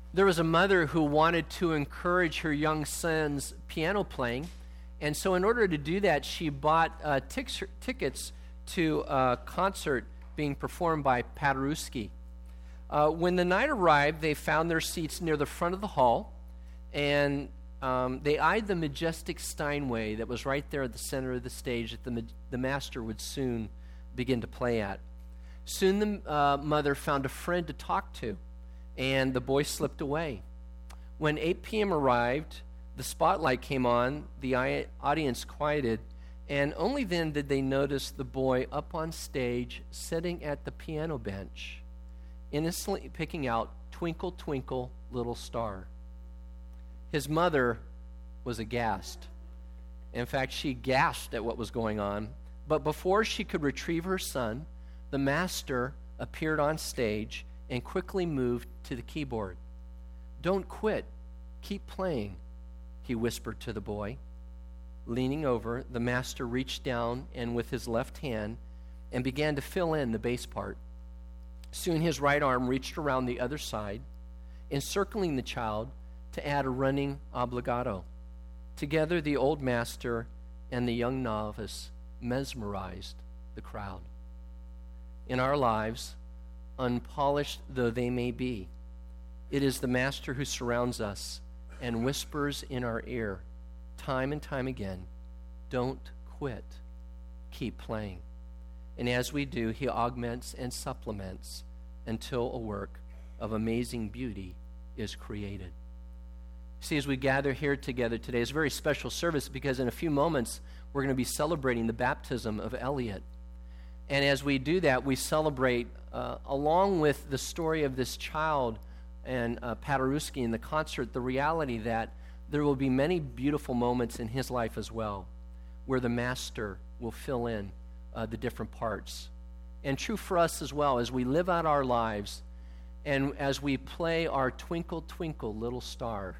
There was a mother who wanted to encourage her young son's piano playing, and so in order to do that, she bought tickets to a concert being performed by Paderewski. When the night arrived, they found their seats near the front of the hall, and they eyed the majestic Steinway that was right there at the center of the stage that the master would soon begin to play at. Soon the mother found a friend to talk to, and the boy slipped away. When 8 p.m. arrived, the spotlight came on, the audience quieted, and only then did they notice the boy up on stage sitting at the piano bench, innocently picking out Twinkle, Twinkle, Little Star. His mother was aghast. In fact, she gasped at what was going on, but before she could retrieve her son, the master appeared on stage and quickly moved to the keyboard. "Don't quit. Keep playing," he whispered to the boy. Leaning over, the master reached down and with his left hand and began to fill in the bass part. Soon his right arm reached around the other side, encircling the child to add a running obligato. Together, the old master and the young novice mesmerized the crowd. In our lives, unpolished though they may be, it is the master who surrounds us and whispers in our ear, time and time again, "Don't quit. Keep playing." And as we do, he augments and supplements until a work of amazing beauty is created. See, as we gather here together today, it's a very special service because in a few moments we're going to be celebrating the baptism of Elliot. And as we do that, we celebrate, along with the story of this child and Paderewski in the concert, the reality that there will be many beautiful moments in his life as well, where the master will fill in the different parts. And true for us as well, as we live out our lives and as we play our Twinkle, Twinkle, Little Star,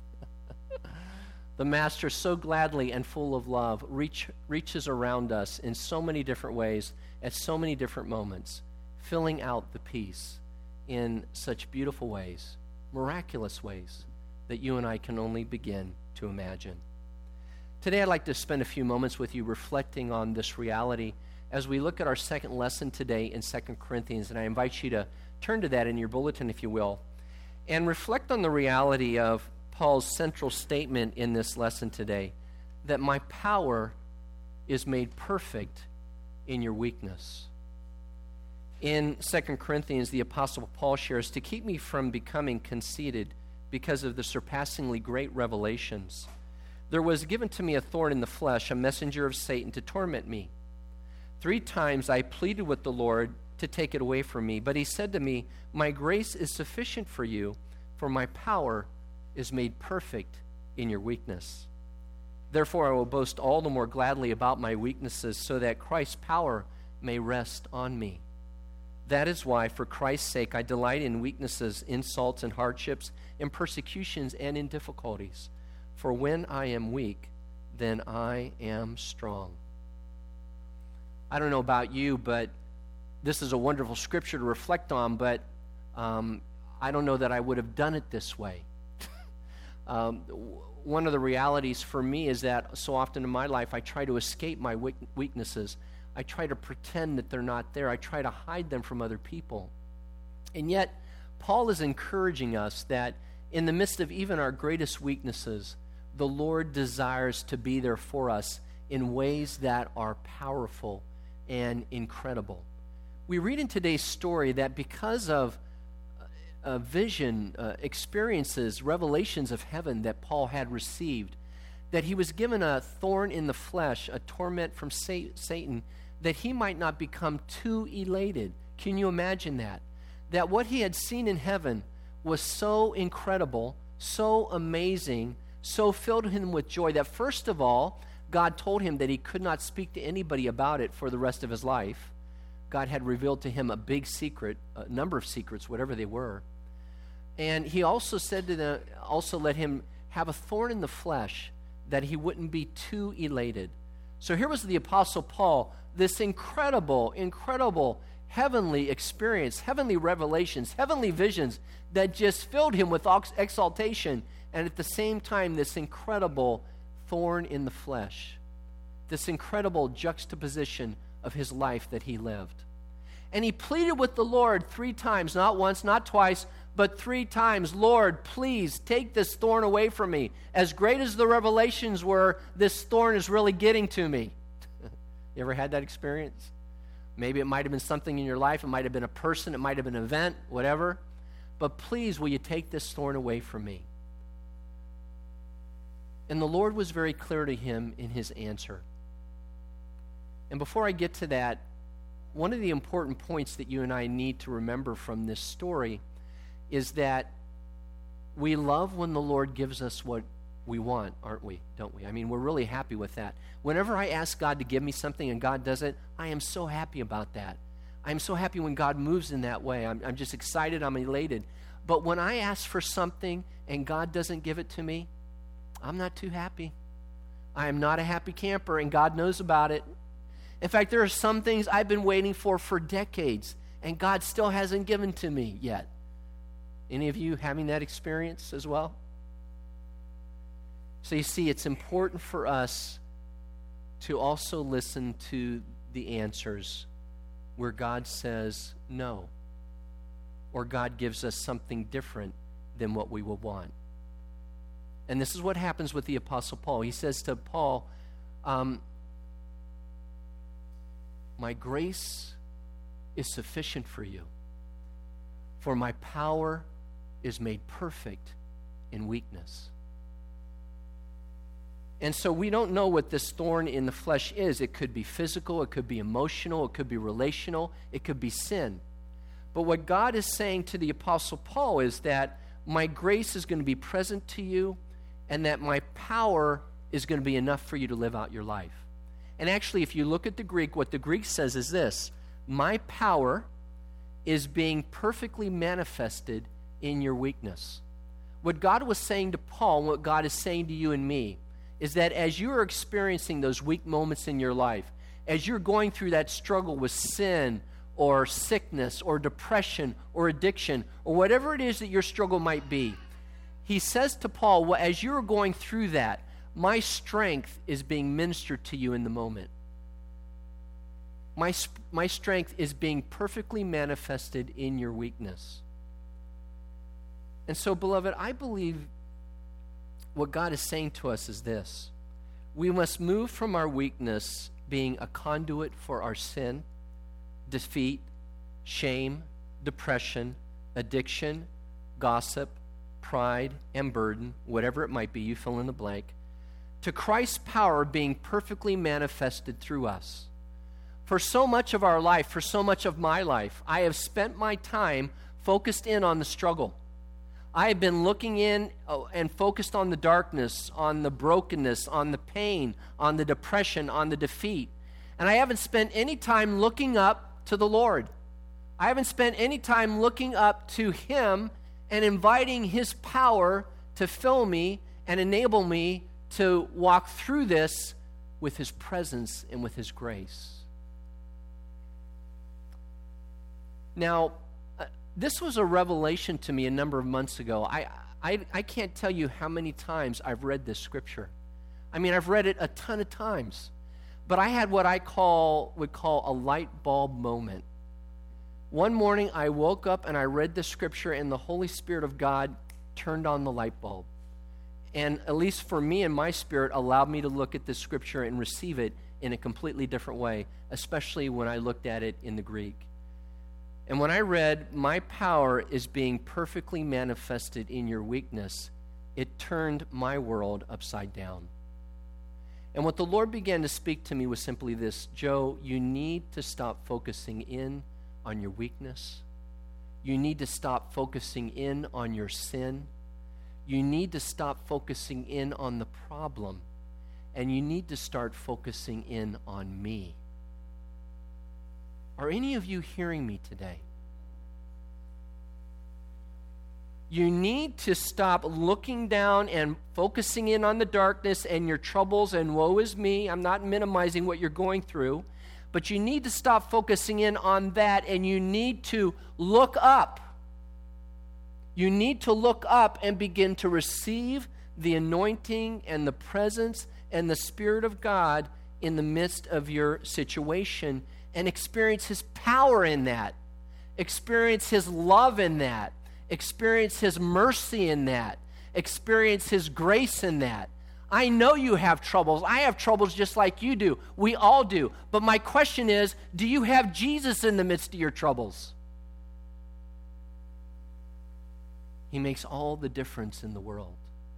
the master so gladly and full of love reaches around us in so many different ways at so many different moments, filling out the piece in such beautiful ways, miraculous ways, that you and I can only begin to imagine. Today I'd like to spend a few moments with you reflecting on this reality as we look at our second lesson today in 2 Corinthians, and I invite you to turn to that in your bulletin, if you will, and reflect on the reality of Paul's central statement in this lesson today, that my power is made perfect in your weakness. In 2 Corinthians, the Apostle Paul shares, "To keep me from becoming conceited because of the surpassingly great revelations, there was given to me a thorn in the flesh, a messenger of Satan to torment me. 3 times I pleaded with the Lord to take it away from me, but he said to me, 'My grace is sufficient for you, for my power is made perfect in your weakness. Therefore I will boast all the more gladly about my weaknesses, so that Christ's power may rest on me. That is why, for Christ's sake, I delight in weaknesses, insults, and hardships, in persecutions, and in difficulties. For when I am weak, then I am strong.'" I don't know about you, but this is a wonderful scripture to reflect on, but I don't know that I would have done it this way. One of the realities for me is that so often in my life I try to escape my weaknesses. I try to pretend that they're not there. I try to hide them from other people. And yet, Paul is encouraging us that in the midst of even our greatest weaknesses, the Lord desires to be there for us in ways that are powerful and incredible. We read in today's story that because of vision, experiences, revelations of heaven that Paul had received, that he was given a thorn in the flesh, a torment from Satan, that he might not become too elated. Can you imagine that? That what he had seen in heaven was so incredible, so amazing, so filled him with joy that first of all, God told him that he could not speak to anybody about it for the rest of his life. God had revealed to him a big secret, a number of secrets, whatever they were. And he also said to them, also let him have a thorn in the flesh, that he wouldn't be too elated. So here was the Apostle Paul, this incredible heavenly experience, heavenly revelations, heavenly visions that just filled him with exaltation, and at the same time, this incredible thorn in the flesh, this incredible juxtaposition of his life that he lived. And he pleaded with the Lord 3 times, not once, not twice, but 3 times, Lord, please take this thorn away from me. As great as the revelations were, this thorn is really getting to me. You ever had that experience? Maybe it might have been something in your life. It might have been a person. It might have been an event, whatever. But please, will you take this thorn away from me? And the Lord was very clear to him in his answer. And before I get to that, one of the important points that you and I need to remember from this story is that we love when the Lord gives us what we want, aren't we? Don't we? I mean, we're really happy with that. Whenever I ask God to give me something and God does it, I am so happy about that. I'm so happy when God moves in that way. I'm just excited. I'm elated. But when I ask for something and God doesn't give it to me, I'm not too happy. I am not a happy camper, and God knows about it. In fact, there are some things I've been waiting for decades, and God still hasn't given to me yet. Any of you having that experience as well? So you see, it's important for us to also listen to the answers where God says no, or God gives us something different than what we would want. And this is what happens with the Apostle Paul. He says to Paul, my grace is sufficient for you, for my power is made perfect in weakness. And so we don't know what this thorn in the flesh is. It could be physical, it could be emotional, it could be relational, it could be sin. But what God is saying to the Apostle Paul is that my grace is going to be present to you, and that my power is going to be enough for you to live out your life. And actually, if you look at the Greek, what the Greek says is this: my power is being perfectly manifested in your weakness. What God was saying to Paul, and what God is saying to you and me, is that as you are experiencing those weak moments in your life, as you're going through that struggle with sin or sickness or depression or addiction or whatever it is that your struggle might be, he says to Paul, well, as you're going through that, my strength is being ministered to you in the moment. My strength is being perfectly manifested in your weakness. And so, beloved, I believe what God is saying to us is this: we must move from our weakness being a conduit for our sin, defeat, shame, depression, addiction, gossip, pride, and burden, whatever it might be, you fill in the blank, to Christ's power being perfectly manifested through us. For so much of our life, for so much of my life, I have spent my time focused in on the struggle. I have been looking in and focused on the darkness, on the brokenness, on the pain, on the depression, on the defeat. And I haven't spent any time looking up to the Lord. I haven't spent any time looking up to Him and inviting His power to fill me and enable me to walk through this with His presence and with His grace. Now, this was a revelation to me a number of months ago. I can't tell you how many times I've read this scripture. I mean, I've read it a ton of times. But I had what I would call a light bulb moment. One morning I woke up and I read the scripture, and the Holy Spirit of God turned on the light bulb. And at least for me and my spirit, allowed me to look at this scripture and receive it in a completely different way, especially when I looked at it in the Greek. And when I read, my power is being perfectly manifested in your weakness, it turned my world upside down. And what the Lord began to speak to me was simply this: Joe, you need to stop focusing in on your weakness. You need to stop focusing in on your sin. You need to stop focusing in on the problem. And you need to start focusing in on me. Are any of you hearing me today? You need to stop looking down and focusing in on the darkness and your troubles and woe is me. I'm not minimizing what you're going through, But you need to stop focusing in on that, and you need to look up. You need to look up and begin to receive the anointing and the presence and the Spirit of God in the midst of your situation, and experience His power in that. Experience His love in that. Experience His mercy in that. Experience His grace in that. I know you have troubles. I have troubles just like you do. We all do. But my question is, do you have Jesus in the midst of your troubles? He makes all the difference in the world.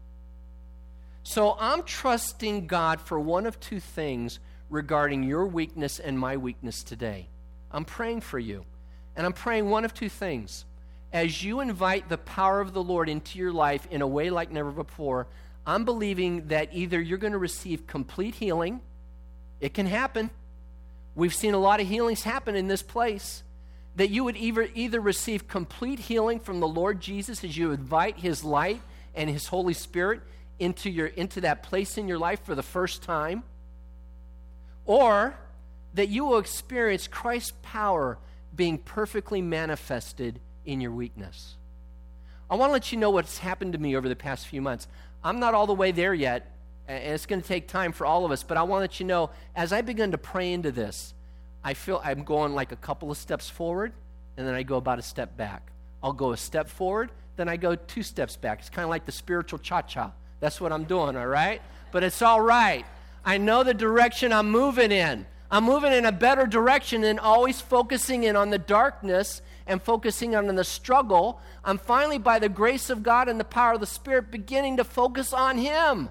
So I'm trusting God for one of two things regarding your weakness and my weakness today. I'm praying for you. And I'm praying one of two things. As you invite the power of the Lord into your life in a way like never before, I'm believing that either you're going to receive complete healing. It can happen. We've seen a lot of healings happen in this place. That you would either receive complete healing from the Lord Jesus as you invite His light and His Holy Spirit into that place in your life for the first time, or that you will experience Christ's power being perfectly manifested in your weakness. I want to let you know what's happened to me over the past few months. I'm not all the way there yet, and it's going to take time for all of us, but I want to let you know, as I begin to pray into this, I feel I'm going like a couple of steps forward, and then I go about a step back. I'll go a step forward, then I go 2 steps back. It's kind of like the spiritual cha-cha. That's what I'm doing, all right? But it's all right. I know the direction I'm moving in. I'm moving in a better direction than always focusing in on the darkness and focusing on the struggle. I'm finally, by the grace of God and the power of the Spirit, beginning to focus on Him.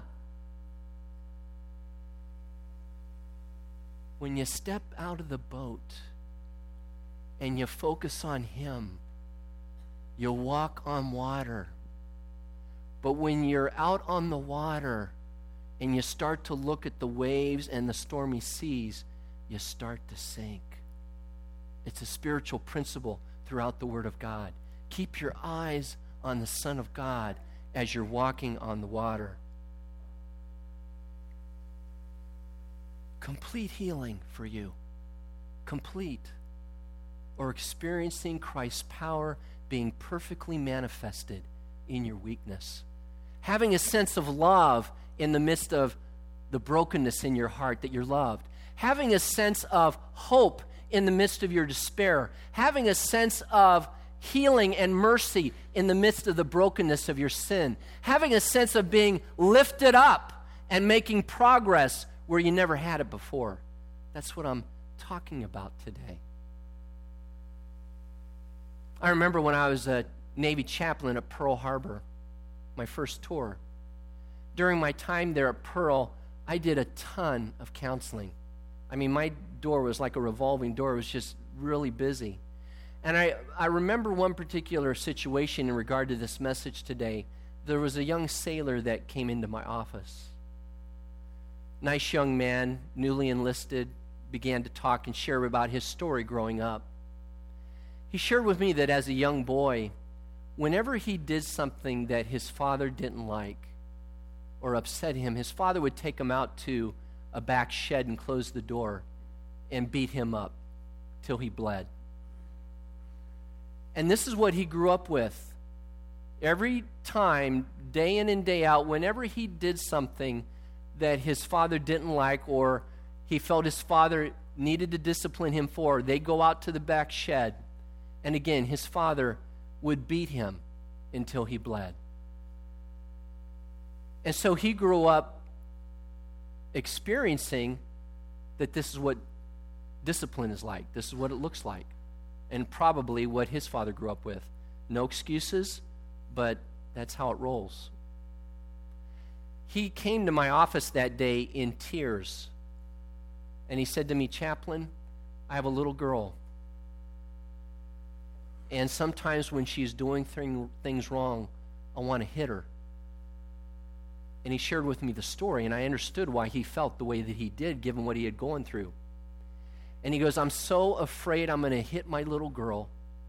When you step out of the boat and you focus on Him, you walk on water. But when you're out on the water and you start to look at the waves and the stormy seas, you start to sink. It's a spiritual principle throughout the Word of God. Keep your eyes on the Son of God as you're walking on the water. Complete healing for you. Complete. Or experiencing Christ's power being perfectly manifested in your weakness. Having a sense of love in the midst of the brokenness in your heart that you're loved. Having a sense of hope in the midst of your despair. Having a sense of healing and mercy in the midst of the brokenness of your sin. Having a sense of being lifted up and making progress where you never had it before. That's what I'm talking about today. I remember when I was a Navy chaplain at Pearl Harbor, my first tour. During my time there at Pearl, I did a ton of counseling. I mean, my door was like a revolving door. It was just really busy. And I remember one particular situation in regard to this message today. There was a young sailor that came into my office. Nice young man, newly enlisted, began to talk and share about his story growing up. He shared with me that as a young boy, whenever he did something that his father didn't like or upset him, his father would take him out to a back shed and close the door and beat him up till he bled. And this is what he grew up with. Every time, day in and day out, whenever he did something that his father didn't like or he felt his father needed to discipline him for, they'd go out to the back shed. And again, his father would beat him until he bled. And so he grew up experiencing that this is what discipline is like. This is what it looks like. And probably what his father grew up with. No excuses, but that's how it rolls. He came to my office that day in tears. And he said to me, "Chaplain, I have a little girl. And sometimes when she's doing things wrong, I want to hit her." And he shared with me the story, and I understood why he felt the way that he did, given what he had gone through. And he goes, "I'm so afraid I'm going to hit my little girl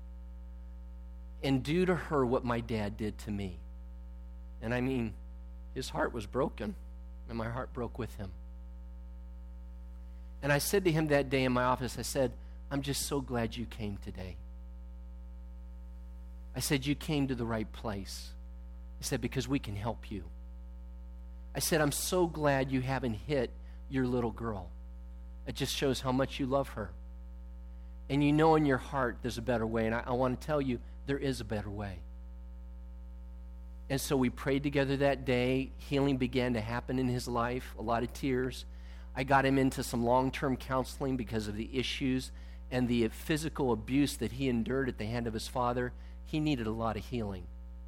and do to her what my dad did to me." And I mean, his heart was broken, and my heart broke with him. And I said to him that day in my office, I said, I'm just so glad you came today. I said, you came to the right place. I said, because we can help you. I said, I'm so glad you haven't hit your little girl. It just shows how much you love her. And you know in your heart there's a better way. And I want to tell you, there is a better way. And so we prayed together that day. Healing began to happen in his life, a lot of tears. I got him into some long-term counseling because of the issues and the physical abuse that he endured at the hand of his father. He needed a lot of healing.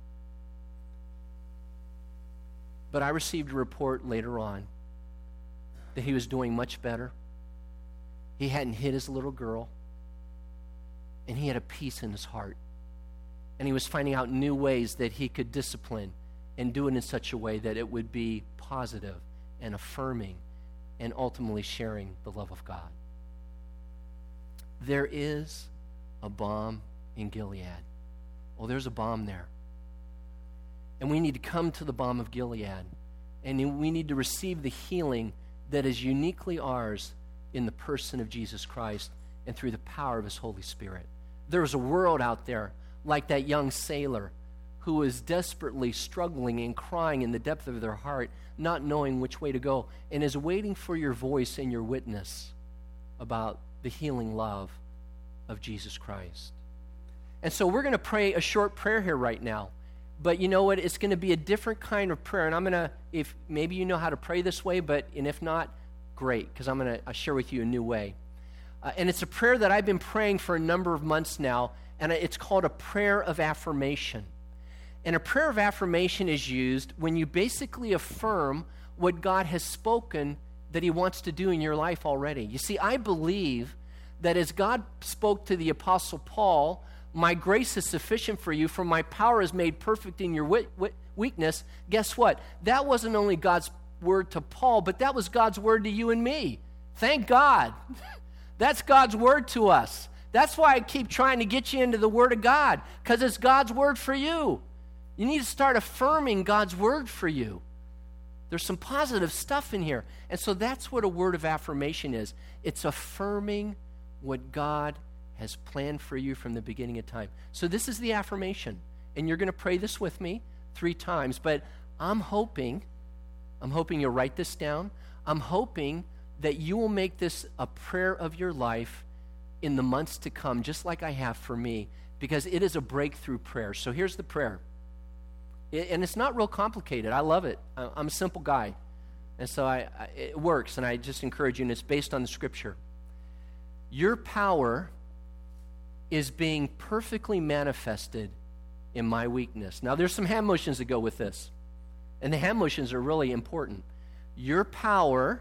But I received a report later on that he was doing much better. He hadn't hit his little girl. And he had a peace in his heart. And he was finding out new ways that he could discipline and do it in such a way that it would be positive and affirming and ultimately sharing the love of God. There is a balm in Gilead. Well, there's a balm there. And we need to come to the balm of Gilead. And we need to receive the healing that is uniquely ours in the person of Jesus Christ and through the power of his Holy Spirit. There's a world out there like that young sailor who is desperately struggling and crying in the depth of their heart, not knowing which way to go, and is waiting for your voice and your witness about the healing love of Jesus Christ. And so we're going to pray a short prayer here right now. But you know what? It's going to be a different kind of prayer. And I'm going to, if maybe you know how to pray this way, and if not, great, because I'm going to share with you a new way. And it's a prayer that I've been praying for a number of months now, and it's called a prayer of affirmation. And a prayer of affirmation is used when you basically affirm what God has spoken that he wants to do in your life already. You see, I believe that as God spoke to the Apostle Paul, my grace is sufficient for you, for my power is made perfect in your weakness. Guess what? That wasn't only God's word to Paul, but that was God's word to you and me. Thank God. That's God's word to us. That's why I keep trying to get you into the Word of God, because it's God's word for you. You need to start affirming God's word for you. There's some positive stuff in here. And so that's what a word of affirmation is. It's affirming what God has planned for you from the beginning of time. So this is the affirmation. And you're going to pray this with me 3 times. But I'm hoping you'll write this down. I'm hoping that you will make this a prayer of your life in the months to come, just like I have for me, because it is a breakthrough prayer. So here's the prayer. And it's not real complicated. I love it. I'm a simple guy. And so it works, and I just encourage you, and it's based on the Scripture. Your power is being perfectly manifested in my weakness. Now, there's some hand motions that go with this, and the hand motions are really important. Your power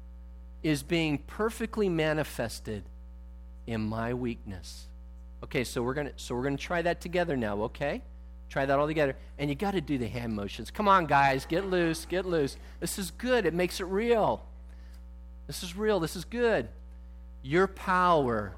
is being perfectly manifested in my weakness. Okay, so we're gonna try that together now, okay? Try that all together. And you got to do the hand motions. Come on, guys, get loose, get loose. This is good. It makes it real. This is real. This is good. Your power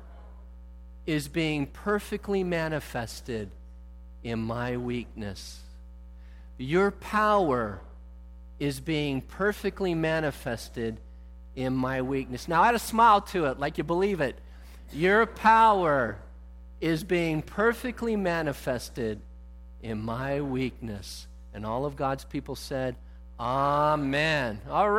is being perfectly manifested in my weakness. Your power is being perfectly manifested in my weakness. Now add a smile to it like you believe it. Your power is being perfectly manifested in my weakness. And all of God's people said, Amen. All right.